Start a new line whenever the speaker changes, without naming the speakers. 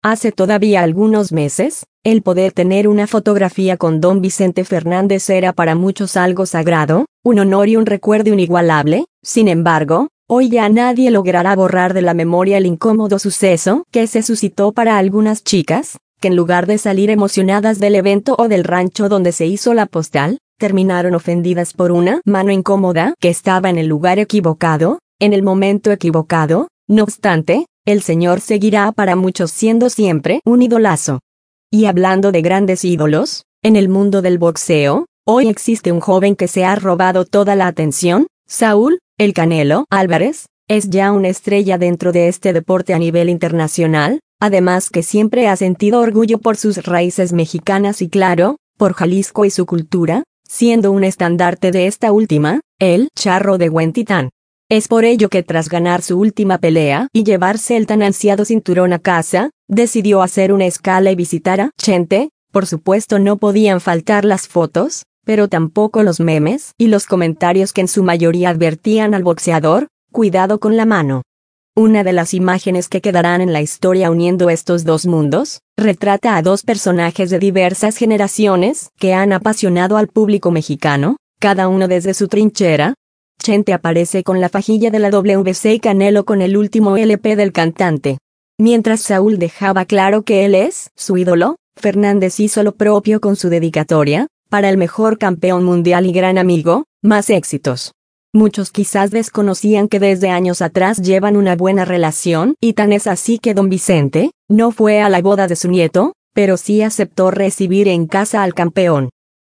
Hace todavía algunos meses, el poder tener una fotografía con don Vicente Fernández era para muchos algo sagrado, un honor y un recuerdo inigualable. Sin embargo, hoy ya nadie logrará borrar de la memoria el incómodo suceso que se suscitó para algunas chicas, que en lugar de salir emocionadas del evento o del rancho donde se hizo la postal, terminaron ofendidas por una mano incómoda que estaba en el lugar equivocado, en el momento equivocado. No obstante, el señor seguirá para muchos siendo siempre un idolazo. Y hablando de grandes ídolos, en el mundo del boxeo, hoy existe un joven que se ha robado toda la atención. Saúl "El Canelo" Álvarez es ya una estrella dentro de este deporte a nivel internacional, además que siempre ha sentido orgullo por sus raíces mexicanas y claro, por Jalisco y su cultura, siendo un estandarte de esta última, el Charro de Huentitán. Es por ello que tras ganar su última pelea y llevarse el tan ansiado cinturón a casa, decidió hacer una escala y visitar a Chente. Por supuesto no podían faltar las fotos, pero tampoco los memes y los comentarios que en su mayoría advertían al boxeador, cuidado con la mano. Una de las imágenes que quedarán en la historia uniendo estos dos mundos, retrata a dos personajes de diversas generaciones que han apasionado al público mexicano, cada uno desde su trinchera. Chente aparece con la fajilla de la WBC y Canelo con el último LP del cantante. Mientras Saúl dejaba claro que él es su ídolo, Fernández hizo lo propio con su dedicatoria, para el mejor campeón mundial y gran amigo, más éxitos. Muchos quizás desconocían que desde años atrás llevan una buena relación y tan es así que don Vicente no fue a la boda de su nieto, pero sí aceptó recibir en casa al campeón.